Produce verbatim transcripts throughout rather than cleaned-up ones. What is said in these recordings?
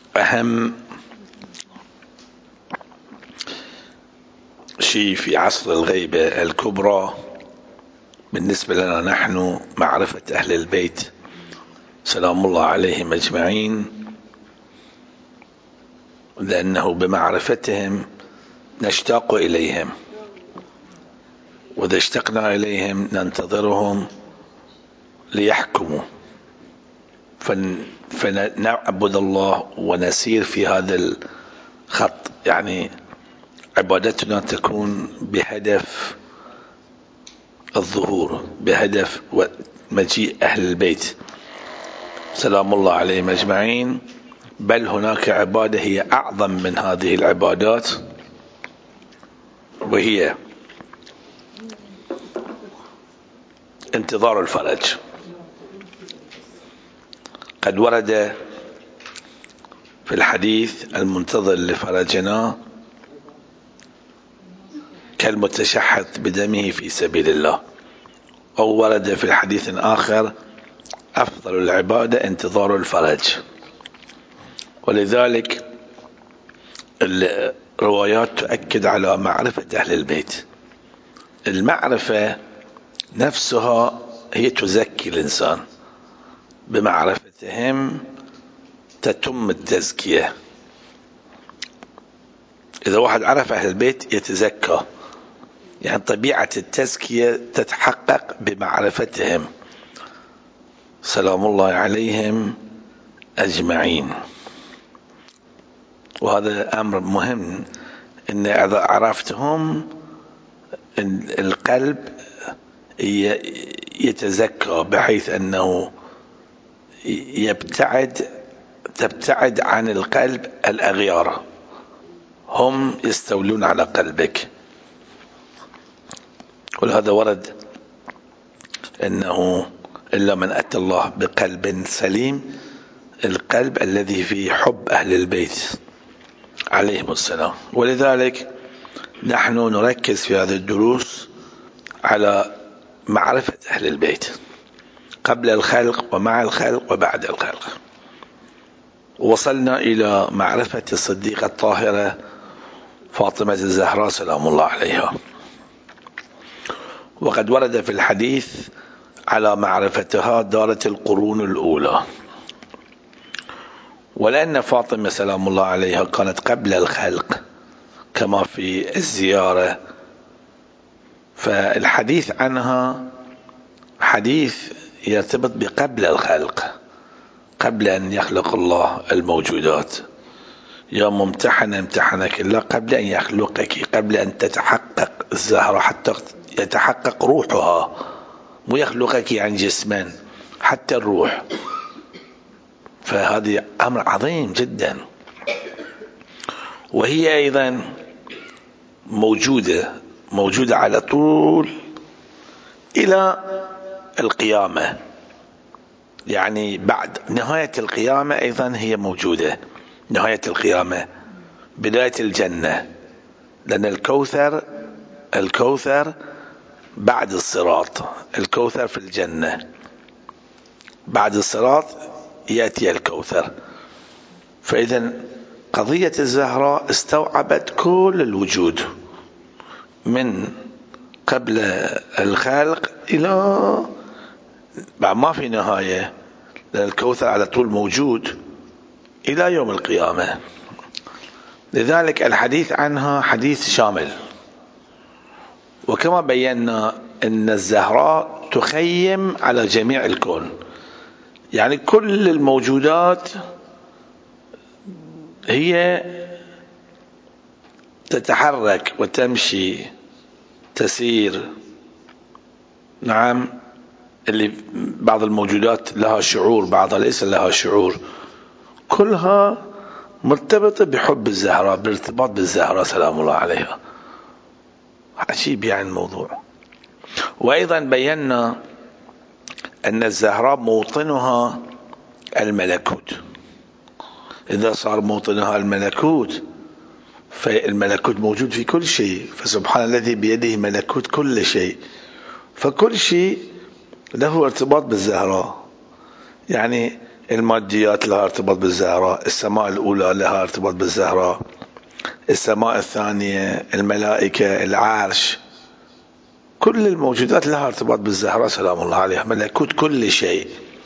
أهم شيء في عصر الغيبة الكبرى بالنسبة لنا نحن معرفة أهل البيت سلام الله عليهم أجمعين، لأنه بمعرفتهم نشتاق إليهم، وإذا اشتقنا إليهم ننتظرهم ليحكموا فنعبد الله ونسير في هذا الخط. يعني عبادتنا تكون بهدف الظهور، بهدف مجيء أهل البيت سلام الله عليهم أجمعين. بل هناك عبادة هي أعظم من هذه العبادات، وهي انتظار الفرج. قد ورد في الحديث: المنتظر لفرجنا كالمتشحذ بدمه في سبيل الله. أو ورد في الحديث آخر: أفضل العبادة انتظار الفرج. ولذلك الروايات تؤكد على معرفة أهل البيت. المعرفة نفسها هي تزكي الإنسان، بمعرفتهم تتم التزكية. إذا واحد عرف أهل البيت يتزكى، يعني طبيعة التزكية تتحقق بمعرفتهم سلام الله عليهم أجمعين. وهذا أمر مهم، إن إذا عرفتهم القلب يتزكى، بحيث أنه يبتعد تبتعد عن القلب الأغيار، هم يستولون على قلبك. ولهذا ورد أنه إلا من أتى الله بقلب سليم، القلب الذي فيه حب أهل البيت عليهم السلام. ولذلك نحن نركز في هذه الدروس على معرفة أهل البيت قبل الخلق ومع الخلق وبعد الخلق. وصلنا إلى معرفة الصديقة الطاهرة فاطمة الزهراء سلام الله عليها. وقد ورد في الحديث على معرفتها دارت القرون الأولى. ولأن فاطمة سلام الله عليها كانت قبل الخلق كما في الزيارة، فالحديث عنها حديث يرتبط بقبل الخلق، قبل أن يخلق الله الموجودات. يا ممتحنة امتحنك الله قبل أن يخلقك، قبل أن تتحقق الزهرة حتى يتحقق روحها، مو يخلقك عن جسما، حتى الروح. فهذه أمر عظيم جدا. وهي أيضا موجودة موجودة على طول إلى القيامة، يعني بعد نهاية القيامة أيضا هي موجودة. نهاية القيامة بداية الجنة، لأن الكوثر الكوثر بعد الصراط، الكوثر في الجنة، بعد الصراط يأتي الكوثر. فإذا قضية الزهراء استوعبت كل الوجود من قبل الخلق إلى بعد ما في نهاية، لأن الكوثر على طول موجود إلى يوم القيامة. لذلك الحديث عنها حديث شامل. وكما بينا أن الزهراء تخيم على جميع الكون، يعني كل الموجودات هي تتحرك وتمشي تسير. نعم، اللي بعض الموجودات لها شعور، بعضها ليس لها شعور، كلها مرتبطة بحب الزهراء، بارتباط بالزهراء سلام الله عليها. عجيب يعني الموضوع. وأيضا بينا أن الزهراء موطنها الملكوت. إذا صار موطنها الملكوت فالملكوت موجود في كل شيء، فسبحان الذي بيده ملكوت كل شيء. فكل شيء له ارتباط بالزهراء. يعني الماديات لها ارتباط بالزهراء، السماء الأولى لها ارتباط بالزهراء، السماء الثانية، الملائكة، العرش، كل الموجودات لها ارتباط بالزهراء سلام الله عليها، ملكوت كل شيء.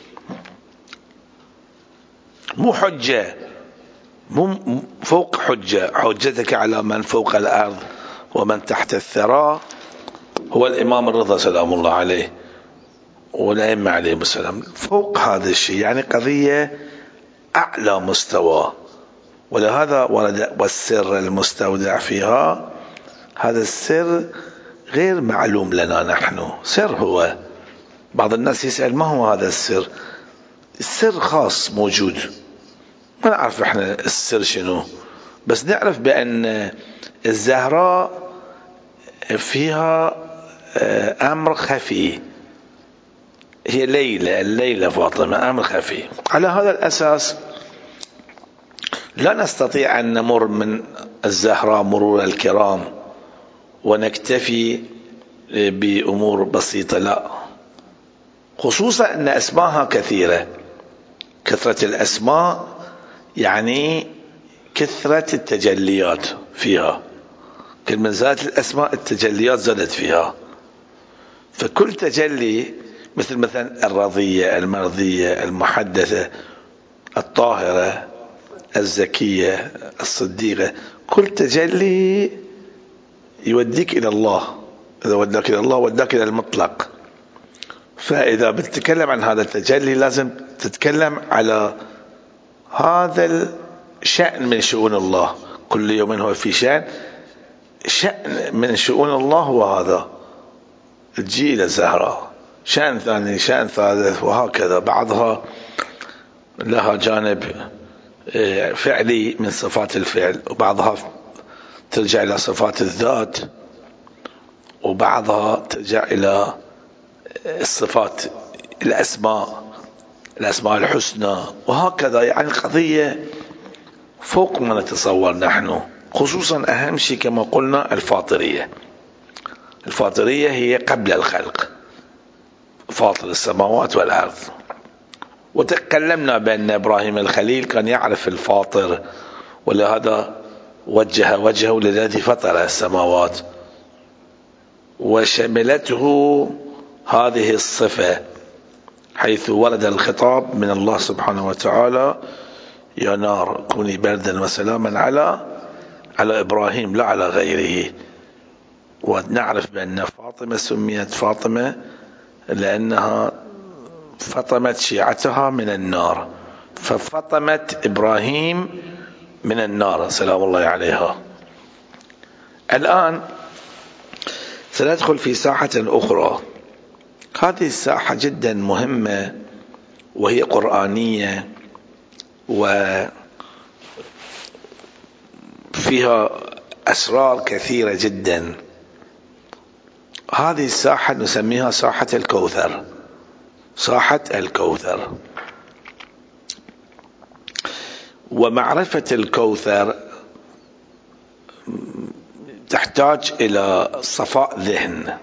مو حجة، مو فوق حجة، حجتك على من فوق الأرض ومن تحت الثرى هو الإمام الرضا سلام الله عليه والأئمة عليهم السلام، فوق هذا الشيء، يعني قضية أعلى مستوى. ولهذا ورد والسر المستودع فيها، هذا السر غير معلوم لنا نحن، سر هو. بعض الناس يسأل ما هو هذا السر؟ السر خاص موجود، ما نعرف احنا السر شنو، بس نعرف بأن الزهراء فيها أمر خفي، هي ليلى، الليلة فاطمة، أمر خفي. على هذا الأساس لا نستطيع أن نمر من الزهراء مرور الكرام ونكتفي بأمور بسيطة، لا، خصوصا أن أسماءها كثيرة. كثرة الأسماء يعني كثرة التجليات فيها، كل من زادت الأسماء التجليات زادت فيها. فكل تجلي مثل مثلا الرضية، المرضية، المحدثة، الطاهرة، الزكية، الصديقة، كل تجلي يوديك إلى الله، إذا وداك إلى الله وداك إلى المطلق. فإذا بتتكلم عن هذا التجلي لازم تتكلم على هذا الشأن من شؤون الله، كل يوم هو في شأن، شأن من شؤون الله هو هذا. تجي إلى الزهراء شأن ثاني، شأن ثالث، وهكذا. بعضها لها جانب فعلي من صفات الفعل، وبعضها ترجع إلى صفات الذات، وبعضها ترجع إلى الصفات الأسماء، الأسماء الحسنى، وهكذا. يعني قضية فوق ما نتصور نحن، خصوصا أهم شيء كما قلنا الفاطرية. الفاطرية هي قبل الخلق، فاطر السماوات والأرض. وتكلمنا بأن إبراهيم الخليل كان يعرف الفاطر، ولهذا وجه وجهه للذي فطر السماوات، وشملته هذه الصفة، حيث ورد الخطاب من الله سبحانه وتعالى: يا نار كوني بردا وسلاما على على إبراهيم لا على غيره. ونعرف بأن فاطمة سميت فاطمة لأنها فطمت شيعتها من النار، ففطمت إبراهيم من النار سلام الله عليها. الآن سندخل في ساحة أخرى، هذه الساحة جدا مهمة وهي قرآنية، وفيها أسرار كثيرة جدا. هذه الساحة نسميها ساحة الكوثر، ساحة الكوثر. ومعرفة الكوثر تحتاج إلى صفاء ذهن،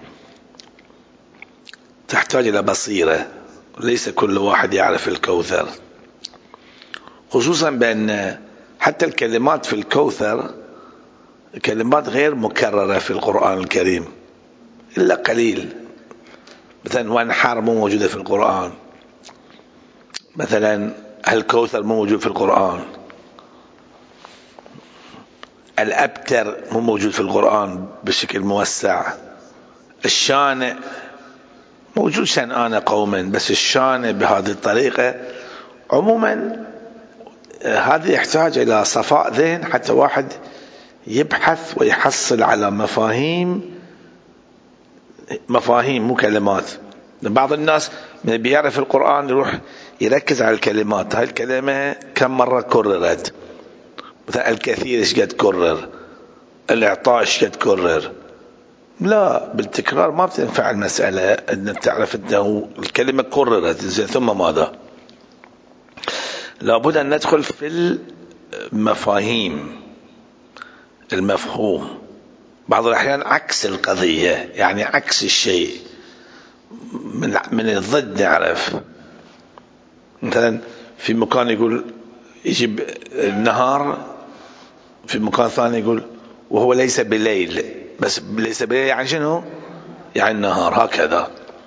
تحتاج إلى بصيرة، ليس كل واحد يعرف الكوثر، خصوصا بأن حتى الكلمات في الكوثر كلمات غير مكررة في القرآن الكريم إلا قليل. مثلا وانحر مو موجودة في القرآن، مثلا الكوثر مو موجود في القرآن، الأبتر مو موجود في القرآن بشكل موسع، الشانئ موجود شنآن قوما، بس الشانئ بهذه الطريقة. عموما هذا يحتاج إلى صفاء ذهن حتى واحد يبحث ويحصل على مفاهيم، مفاهيم مو كلمات. بعض الناس من بيعرف القرآن يروح يركز على الكلمات، هاي الكلمة كم مرة كررت، مثلا الكثير ايش قد كرر، الإعطاء ايش قد كرر. لا، بالتكرار ما بتنفع المسألة، أن تعرف أنه الكلمة كررت ثم ماذا. لابد أن ندخل في المفاهيم، المفهوم. بعض الأحيان عكس القضية، يعني عكس الشيء، من من الضد نعرف. مثلا في مكان يقول يجيب النهار، في مكان ثاني يقول وهو ليس بليل، بس ليس بليل يعني شنو؟ يعني النهار. هكذا.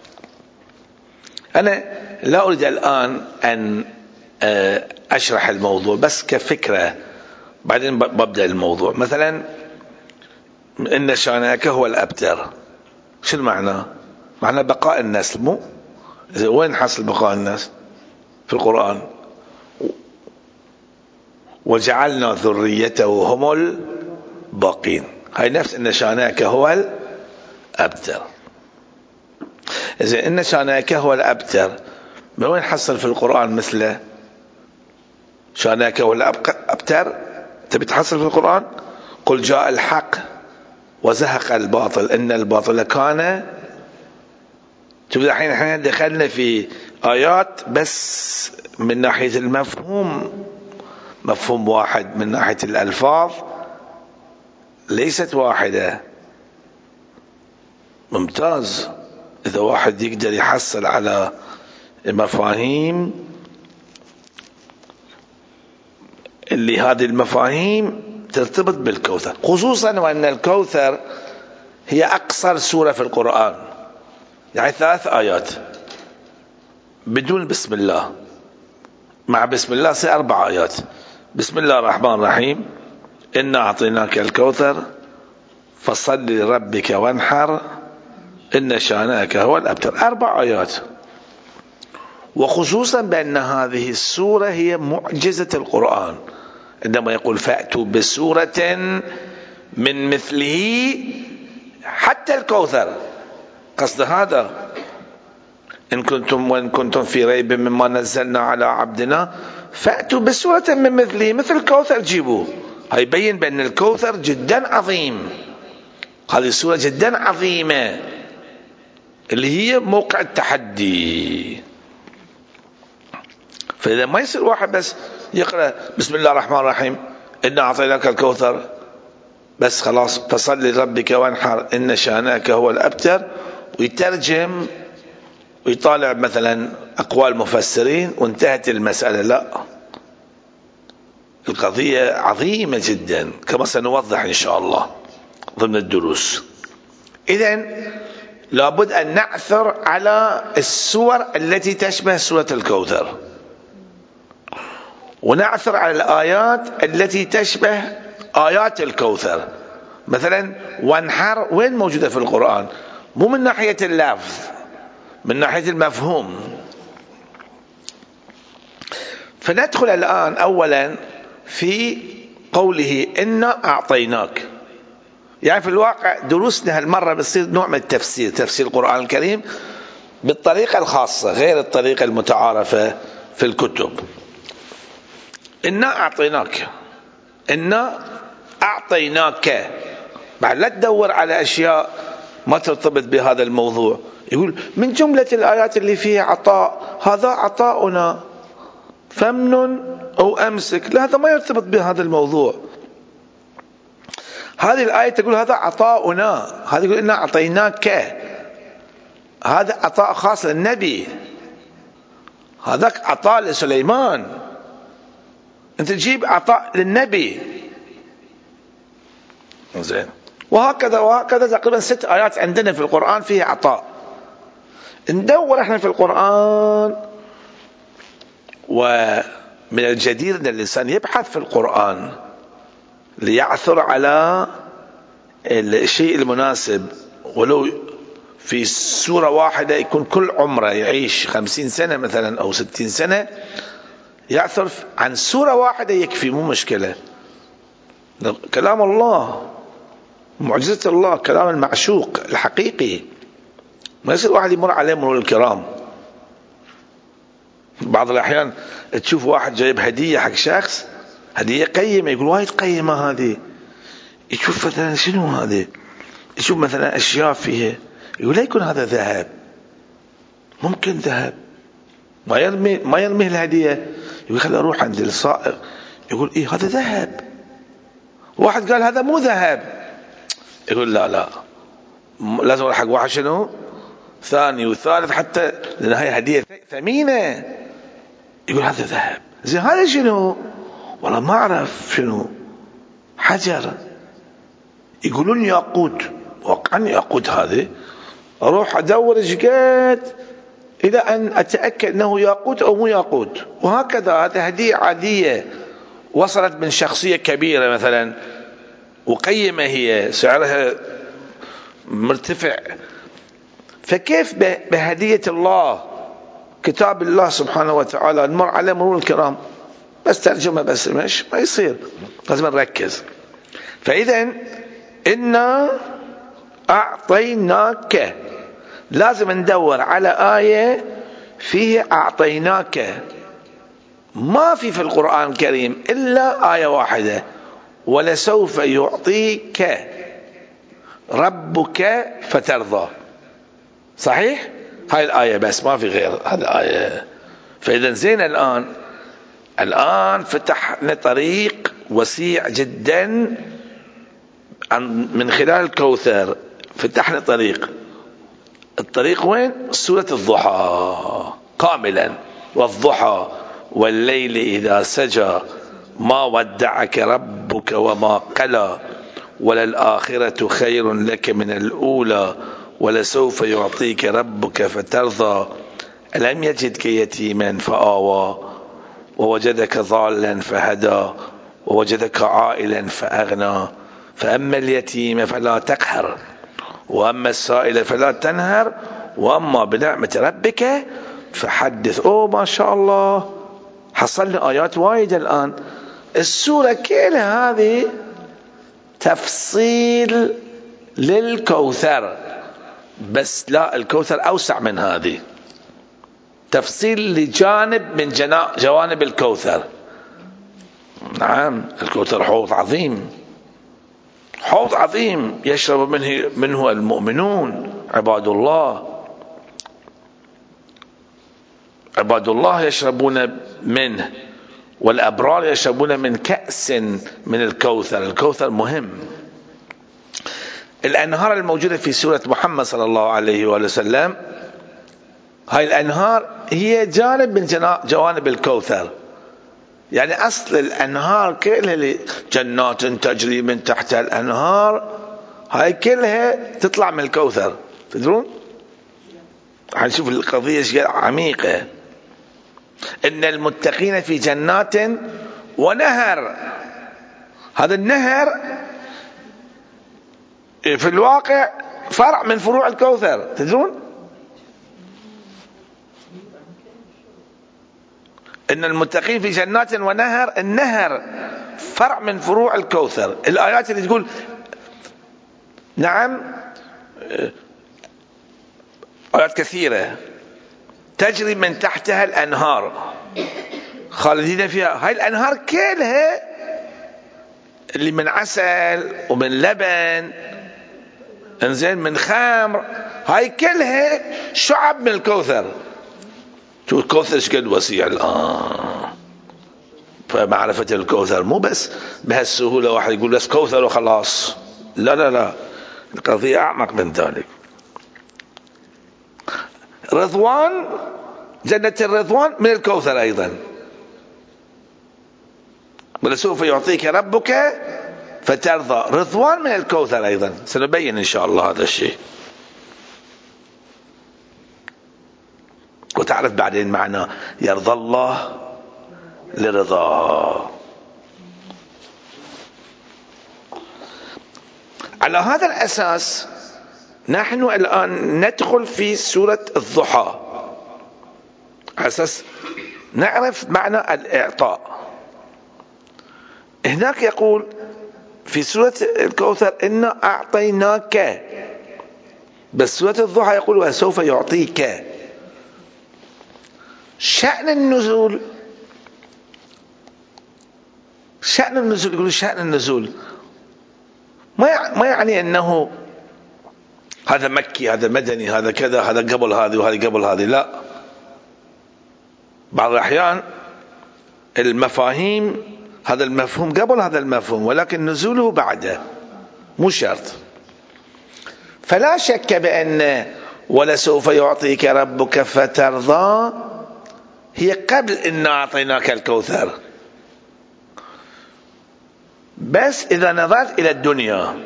أنا لا أريد الآن أن أشرح الموضوع، بس كفكرة، بعدين ببدأ الموضوع. مثلا إن شانئك هو الأبتر، شو المعنى؟ معنى بقاء النسل. مو وين حصل بقاء النسل؟ في القرآن. وجعلنا ذريته هم الباقين، هاي نفس إن شانئك هو الأبتر. إذا إن شانئك هو الأبتر، من وين حصل في القرآن مثله؟ شانئك هو الأبتر تبي تحصل في القرآن؟ قل جاء الحق وزهق الباطل إن الباطل كان. شوف الحين احنا دخلنا في آيات بس من ناحية المفهوم، مفهوم واحد، من ناحية الألفاظ ليست واحدة. ممتاز إذا واحد يقدر يحصل على المفاهيم اللي هذه المفاهيم ترتبط بالكوثر، خصوصا وأن الكوثر هي أقصر سورة في القرآن، يعني ثلاث آيات بدون بسم الله، مع بسم الله سي أربع آيات. بسم الله الرحمن الرحيم إنا أعطيناك الكوثر فصل لربك وانحر إن شانئك هو الأبتر، أربع آيات. وخصوصا بأن هذه السورة هي معجزة القرآن، عندما يقول فأتوا بسورة من مثله، حتى الكوثر قصد هذا. إن كنتم وإن كنتم في ريب مما نزلنا على عبدنا فأتوا بسورة من مثله، مثل الكوثر جيبوا. هاي يبين بأن الكوثر جدا عظيم، هذه السورة جدا عظيمة اللي هي موقع التحدي. فإذا ما يصير واحد بس يقرأ بسم الله الرحمن الرحيم إنا أعطيناك الكوثر بس خلاص فصل لربك وانحر إن شانئك هو الأبتر، ويترجم ويطالع مثلا أقوال مفسرين وانتهت المسألة. لا، القضية عظيمة جدا كما سنوضح إن شاء الله ضمن الدروس. إذن لابد أن نعثر على السور التي تشبه سورة الكوثر، ونعثر على الآيات التي تشبه آيات الكوثر. مثلا وانحر وين موجودة في القرآن؟ مو من ناحية اللفظ، من ناحية المفهوم. فندخل الآن أولا في قوله إنا أعطيناك. يعني في الواقع دروسنا هالمرة بتصير نوع من التفسير، تفسير القرآن الكريم بالطريقة الخاصة غير الطريقة المتعارفة في الكتب. إنا أعطيناك، إنا أعطيناك، بعد لا تدور على أشياء ما ترتبط بهذا الموضوع. يقول من جملة الآيات اللي فيها عطاء، هذا عطاؤنا فمن أو أمسك، لا هذا ما يرتبط بهذا الموضوع. هذه الآية تقول هذا عطاؤنا، هذا يقول إنا أعطيناك، هذا عطاء خاص للنبي، هذاك عطاء لسليمان، أنت تجيب عطاء للنبي. زين. وهكذا وهكذا تقريبا ست آيات عندنا في القرآن فيها عطاء. ندور احنا في القرآن، ومن الجدير أن الإنسان يبحث في القرآن ليعثر على الشيء المناسب، ولو في سورة واحدة يكون كل عمره يعيش خمسين سنة مثلا أو ستين سنة، يعثر عن سورة واحدة يكفي، مو مشكلة. كلام الله، معجزة الله، كلام المعشوق الحقيقي، ما يصير واحد يمر عليه مرور الكرام. بعض الأحيان تشوف واحد جايب هدية حق شخص، هدية قيمة، يقول وايد قيمة هذه، يشوف مثلا شنو هذه، يشوف مثلا أشياء فيها، يقول لا يكون هذا ذهب، ممكن ذهب، ما يرمي ما يرمي الهدية، يقول خلي أروح عند الصائغ يقول إيه هذا ذهب. واحد قال هذا مو ذهب، يقول لا لا لازم أروح حق واحد شنو ثاني وثالث، حتى لأن هاي هدية ثمينة. يقول هذا ذهب. زين هذا شنو؟ والله ما أعرف شنو. حجر. يقولون ياقوت. واقعا ياقوت هذه أروح أدور شقد إلى أن أتأكد أنه ياقوت أو مو ياقوت. وهكذا هذه هدية عادية وصلت من شخصية كبيرة مثلا وقيمة، هي سعرها مرتفع. فكيف بهدية الله كتاب الله سبحانه وتعالى نمر على مرور الكرام بس ترجمة بس مش ما يصير، لازم نركز. فإذا إنا أعطيناك، لازم ندور على آية فيه أعطيناك. ما في في القرآن الكريم إلا آية واحدة، ولسوف يعطيك ربك فترضى. صحيح؟ هاي الآية بس ما في غير هذه الآية. فإذا زين الآن الآن فتحنا طريق وسيع جدا من خلال الكوثر. فتحنا طريق. الطريق وين؟ سورة الضحى كاملا. والضحى والليل إذا سجى ما ودعك ربك وما قلى وللآخرة خير لك من الأولى ولسوف يعطيك ربك فترضى ألم يجدك يتيما فآوى ووجدك ضالا فهدى ووجدك عائلا فأغنى فأما اليتيم فلا تقهر وأما السائل فلا تنهر وأما بنعمة ربك فحدث. أوه ما شاء الله، حصلنا آيات وايدة الآن. السورة كلها هذه تفصيل للكوثر، بس لا، الكوثر أوسع من هذه، تفصيل لجانب من جوانب الكوثر. نعم الكوثر حوض عظيم، حوض عظيم يشرب منه, منه المؤمنون عباد الله. عباد الله يشربون منه، والأبرار يشربون من كأس من الكوثر. الكوثر مهم. الأنهار الموجودة في سورة محمد صلى الله عليه وآله وسلم، هاي الأنهار هي جانب من جوانب الكوثر. يعني أصل الأنهار كلها جنات تجري من تحت الأنهار، هاي كلها تطلع من الكوثر. تدرون؟ هنشوف القضية شيء عميقة. إن المتقين في جنات ونهر. هذا النهر في الواقع فرع من فروع الكوثر. تدرون؟ إن المتقين في جنات ونهر، النهر فرع من فروع الكوثر. الآيات اللي تقول نعم آيات كثيرة تجري من تحتها الأنهار خالدين فيها. هاي الأنهار كلها اللي من عسل ومن لبن، انزين من خمر، هاي كلها شعب من الكوثر. شو الكوثر شقد وسيع الآن. فمعرفة الكوثر مو بس بهالسهولة واحد يقول بس كوثر وخلاص، لا لا لا، القضية أعمق من ذلك. رضوان، جنة الرضوان من الكوثر أيضا. ولسوف يعطيك ربك فترضى، رضوان من الكوثر أيضا. سنبين إن شاء الله هذا الشيء وتعرف بعدين معنى يرضى الله لرضاه. على هذا الأساس نحن الآن ندخل في سورة الضحى على أساس نعرف معنى الإعطاء. هناك يقول في سورة الكوثر إنا أعطيناك، بس سورة الضحى يقول وسوف يعطيك. شأن النزول، شأن النزول يقول شأن النزول ما ما يعني أنه هذا مكي هذا مدني هذا كذا هذا قبل هذه وهذه قبل هذه، لا. بعض الأحيان المفاهيم هذا المفهوم قبل هذا المفهوم، ولكن نزوله بعده، مو شرط. فلا شك بأن ولسوف يعطيك ربك فترضى هي قبل إن أعطيناك الكوثر. بس إذا نظرت إلى الدنيا،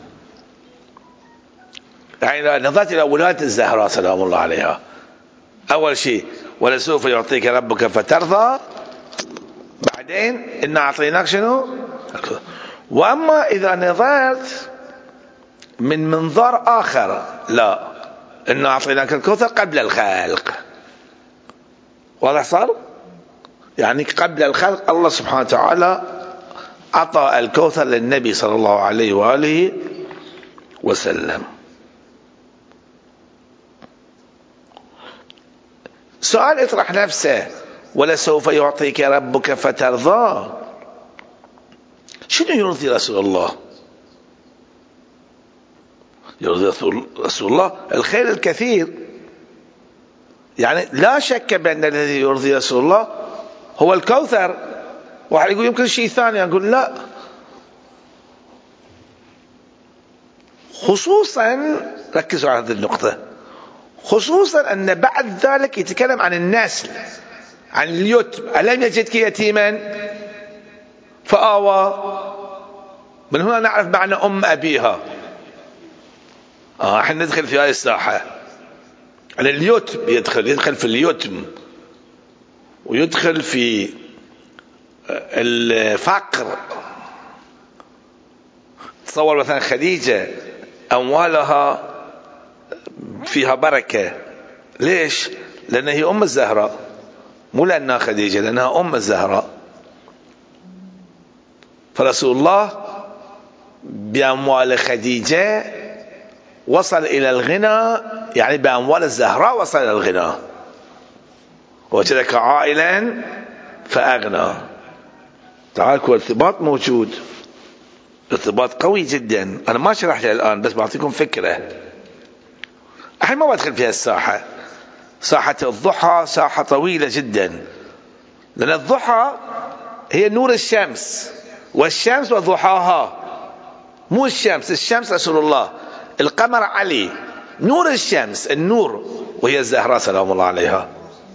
يعني نظرت إلى ولاية الزهراء سلام الله عليها، أول شيء ولسوف يعطيك ربك فترضى، بعدين إن أعطيناك شنو. وأما إذا نظرت من منظار آخر، لا، إن أعطيناك الكوثر قبل الخلق. واضح صار؟ يعني قبل الخلق الله سبحانه وتعالى أعطى الكوثر للنبي صلى الله عليه وآله وسلم. سؤال يطرح نفسه، ولسوف يعطيك ربك فترضى، شنو يرضي رسول الله؟ يرضي رسول الله الخير الكثير. يعني لا شك بأن الذي يرضي رسول الله هو الكوثر. واحد يقول يمكن شيء ثاني، أقول لا، خصوصا ركزوا على هذه النقطة، خصوصا أن بعد ذلك يتكلم عن النسل، عن اليتم. ألم يجدك يتيما فآوى، من هنا نعرف معنى أم أبيها. آه احنا ندخل في هذه الساحة. على اليتم يدخل يدخل في اليتم، ويدخل في الفقر. تصور مثلا خديجة أموالها فيها بركة، ليش؟ لأنها هي أم الزهراء، مو لأنها خديجة، لأنها أم الزهراء. فرسول الله بأموال خديجة وصل إلى الغنى، يعني بأموال الزهراء وصل إلى الغنى. وجدك عائلا فأغنى. تعالوا الارتباط موجود، ارتباط قوي جدا. أنا ما شرحته الآن، بس بعطيكم فكرة. الحين ما بدخل فيها الساحة. ساحة الضحى ساحة طويلة جدا، لأن الضحى هي نور الشمس، والشمس وضحاها. مو الشمس، الشمس رسول الله، القمر علي، نور الشمس النور، وهي الزهراء سلام الله عليها.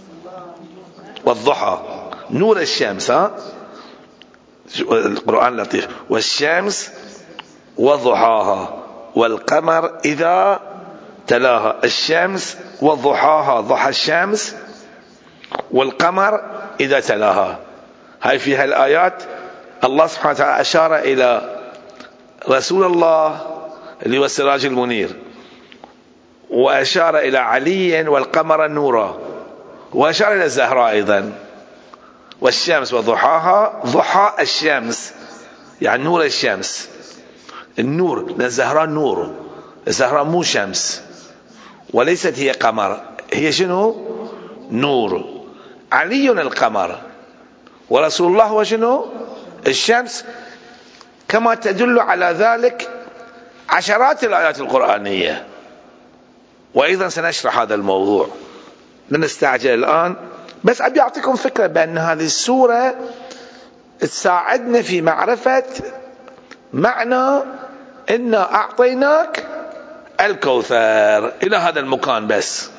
والضحى نور الشمس، ها القرآن لطيف، والشمس وضحاها والقمر إذا تلاها. الشمس وضحاها، ضحى الشمس، والقمر إذا تلاها. هاي فيها الآيات. الله سبحانه وتعالى أشار إلى رسول الله اللي هو السراج المنير، وأشار إلى علي والقمر نورا، وأشار إلى الزهراء أيضا. والشمس وضحاها، ضحى الشمس يعني نور الشمس، النور، لأن الزهراء نور. الزهراء مو شمس، وليست هي قمر، هي شنو؟ نور. علي القمر، ورسول الله هو شنو؟ الشمس، كما تدل على ذلك عشرات الآيات القرآنية. وأيضا سنشرح هذا الموضوع، لن نستعجل الآن، بس أبي أعطيكم فكرة بأن هذه السورة تساعدنا في معرفة معنى إنا أعطيناك الكوثر إلى هذا المكان. بس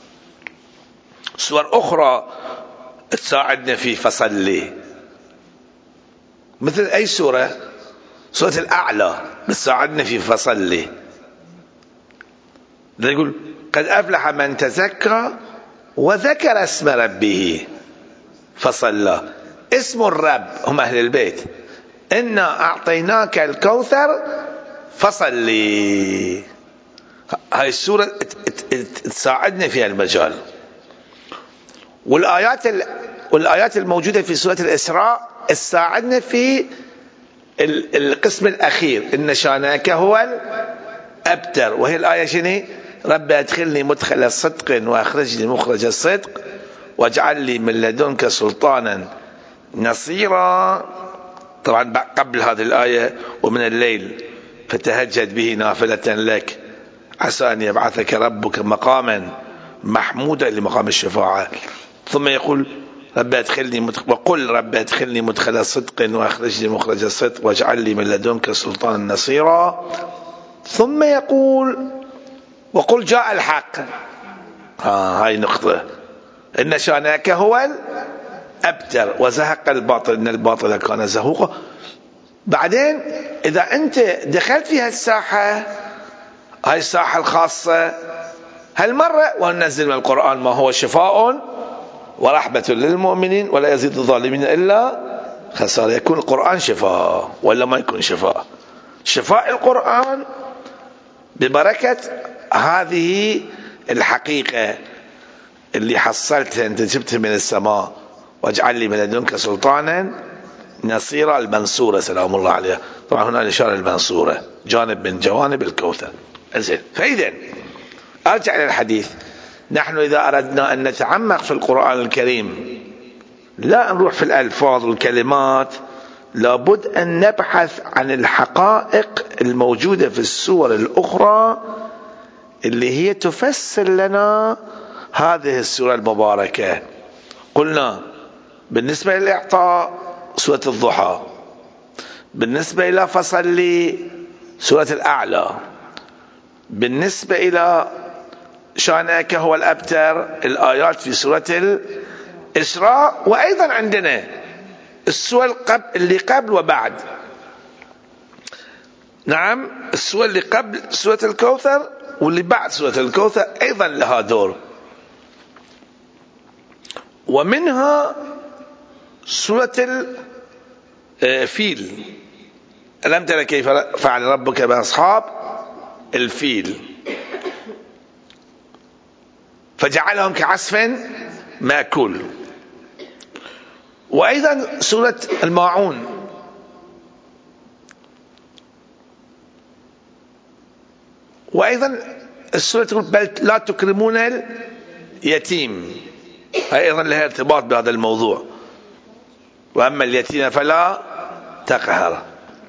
سور أخرى تساعدنا في فصل، مثل أي سورة؟ سورة الأعلى تساعدنا في فصل. يقول قد أفلح من تزكى وذكر اسم ربه فصلى. اسم الرب هم أهل البيت. إنا أعطيناك الكوثر فصلي. هاي السورة تساعدنا في المجال. والآيات والآيات الموجودة في سورة الإسراء تساعدنا في القسم الأخير، إن شانك هو الأبتر، وهي الآية شنو؟ رب أدخلني مدخل صدق وأخرجني مخرج الصدق واجعل لي من لدنك سلطانا نصيرا. طبعا قبل هذه الآية ومن الليل فتهجد به نافلة لك عسى أن يبعثك ربك مقاما محمودا، لمقام الشفاعة. ثم يقول رب أدخلني مدخل وقل رب أدخلني مدخل صدق وأخرجني مخرج الصدق واجعل لي من لدنك سلطانا نصيرا. ثم يقول وقل جاء الحق. آه هاي نقطة، إن شانك هو أبتر وزهق الباطل إن الباطل كان زهوقا. بعدين إذا أنت دخلت في هالساحة، هاي الساحة الخاصة، هالمرة وننزل من القرآن ما هو شفاء ورحمة للمؤمنين ولا يزيد الظالمين إلا خسارة. يكون القرآن شفاء ولا ما يكون شفاء؟ شفاء القرآن ببركة هذه الحقيقة اللي حصلتها أنت، جبتها من السماء، واجعل لي من لدنك سلطانا نصيرا، المنصورة سلام الله عليها. طبعا هنا الإشارة المنصورة جانب من جوانب الكوثر. أزين، فإذا أرجع إلى الحديث. نحن إذا أردنا أن نتعمق في القرآن الكريم لا نروح في الألفاظ والكلمات، لابد أن نبحث عن الحقائق الموجودة في السور الأخرى اللي هي تفسر لنا هذه السورة المباركة. قلنا بالنسبة للإعطاء سورة الضحى، بالنسبة إلى فصل لي سورة الأعلى، بالنسبة إلى شانك هو الأبتر الآيات في سورة الإسراء، وأيضا عندنا السور اللي قبل وبعد. نعم، السور اللي قبل سورة الكوثر واللي بعد سورة الكوثر أيضا لها دور، ومنها سورة الفيل. ألم تر كيف فعل ربك بأصحاب الفيل فجعلهم كعصف مأكول. وأيضا سورة الماعون، وأيضا السورة تقول بل لا تكرمون اليتيم، أيضا لها ارتباط بهذا الموضوع. وأما اليتيم فلا تقهر.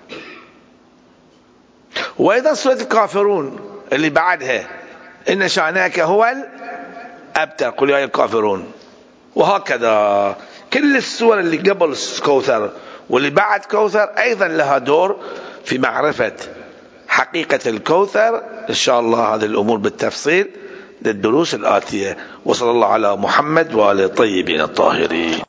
وأيضا سورة الكافرون اللي بعدها إن شأنك هو الأبتر قل يا الكافرون. وهكذا كل السور اللي قبل كوثر واللي بعد كوثر أيضا لها دور في معرفة حقيقة الكوثر. إن شاء الله هذه الأمور بالتفصيل للدروس الآتية. وصلى الله على محمد وآله الطيبين الطاهرين.